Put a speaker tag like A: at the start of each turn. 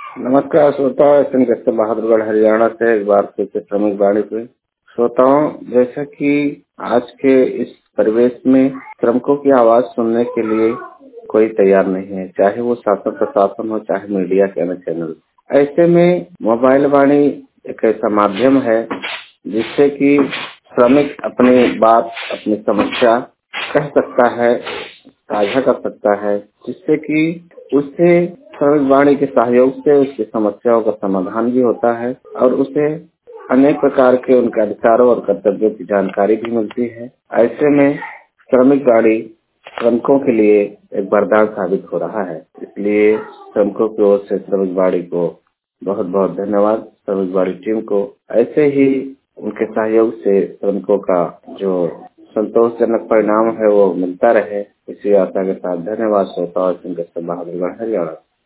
A: नमस्कार श्रोताओं, एसएन कश्यप बहादुरगढ़ हरियाणा से एक बार फिर से श्रमिक वाणी पे। श्रोताओं, जैसा कि आज के इस परिवेश में श्रमिकों की आवाज सुनने के लिए कोई तैयार नहीं है, चाहे वो शासन प्रशासन हो, चाहे मीडिया के अन्य चैनल। ऐसे में मोबाइल वाणी एक ऐसा माध्यम है जिससे कि श्रमिक अपनी बात, अपनी समस्या कह सकता है, साझा कर सकता है, जिससे कि उससे श्रमिक वाणी के सहयोग से उसकी समस्याओं का समाधान भी होता है और उसे अनेक प्रकार के उनके अधिकारों और कर्तव्यों की जानकारी भी मिलती है। ऐसे में श्रमिक वाणी श्रमिकों के लिए एक वरदान साबित हो रहा है। इसलिए श्रमिकों की ओर से श्रमिक वाणी को बहुत बहुत धन्यवाद। श्रमिक वाणी टीम को ऐसे ही उनके सहयोग से श्रमिकों का जो संतोषजनक परिणाम है वो मिलता रहे, इसी आशा के साथ धन्यवाद। श्रोताओं, एसएन कश्यप बहादुरगढ़ हरियाणा।